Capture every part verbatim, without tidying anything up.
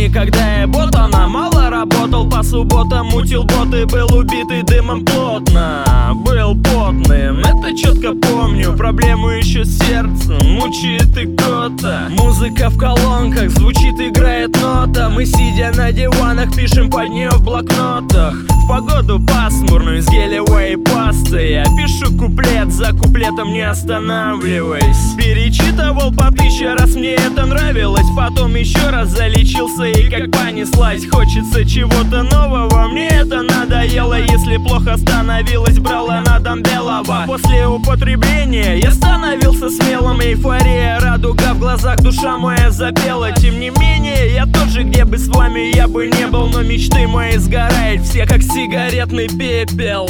когда я ботана мало работал по субботам, мутил боты, был убитый дымом плотно, был потным, это четко помню. Проблему еще сердцем мучает икота. Музыка в колонках звучит, играет нота. Мы, сидя на диванах, пишем под нее в блокнотах. В погоду пасмурную с гелевой пастой я пишу куплет за куплетом, не останавливаясь. Перечитывал по тысяче раз, мне это нравилось. Потом еще раз залечился и как понеслась. Хочется чего-то нового, мне это надоело. Если плохо становилось, брала на дом белого. После употребления я становился смелым. Эйфория, радуга в глазах, душа моя запела. Тем не менее, я тот же, где бы с вами я бы не был. Но мечты мои сгорают все, как сигаретный пепел.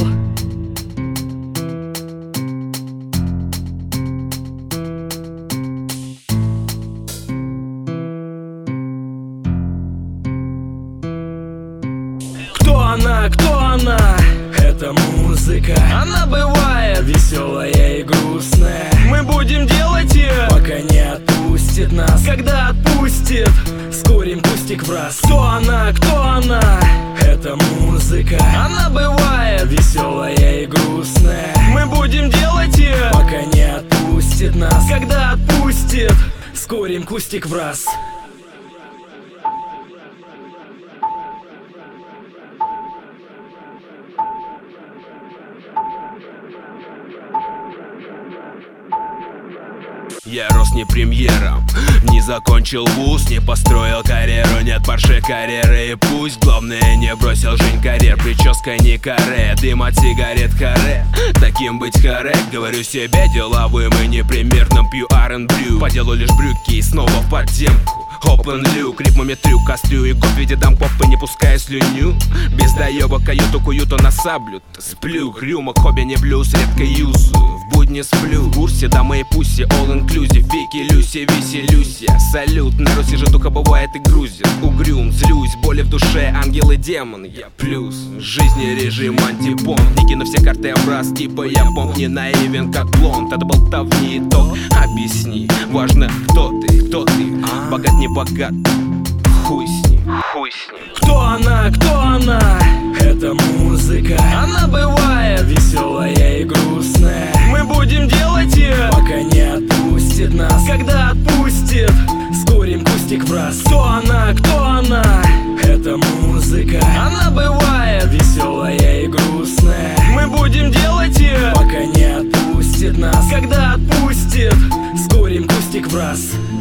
Кто она, кто она? Это музыка. Она бывает веселая и грустная. Мы будем делать ее, пока не отпустит нас. Когда отпустит, скорим кустик в раз. Кто она, кто она? Это музыка. Она бывает веселая и грустная. Мы будем делать ее, пока не отпустит нас. Когда отпустит, скорим кустик в раз. Я рос не премьером, не закончил вуз, не построил карьеру, нет парши карьеры. И пусть главное не бросил жизнь карьер. Прическа не каре, дым от сигарет харе. Таким быть харе, говорю себе деловым и непримерным. Пью ар энд брю, по делу лишь брюки и снова в подземку. Open люк, ритмами трюк, кострю и год в виде дампопа, не пуская слюню. Без доеба каюту куюту на саблю. Сплю, рюмок, хобби не блюз, редко юзаю. В будни сплю, в курсе дамы и пуси, all inclusive. Вики, Люси, веселюсь я. Салют, на Руси же духа бывает и грузит. Угрюм, злюсь, боли в душе, ангел и демон. Я плюс, в жизни режим антипомп. Не кину все карты образ, типа я помп. Не наивен, как блонд, это болтовни итог. Объясни, важно, кто ты, кто ты. Богат, не богат, хуй с ним, хуй с ним. Кто она, кто она? Это музыка. Она бывает веселая и грустная. Мы будем делать ее, пока не отпустит нас. Когда отпустит, скорим кустик в раз. Кто она, кто она? Это музыка. Она бывает веселая и грустная. Мы будем делать ее, пока не отпустит нас. Когда отпустит, скорим кустик в раз.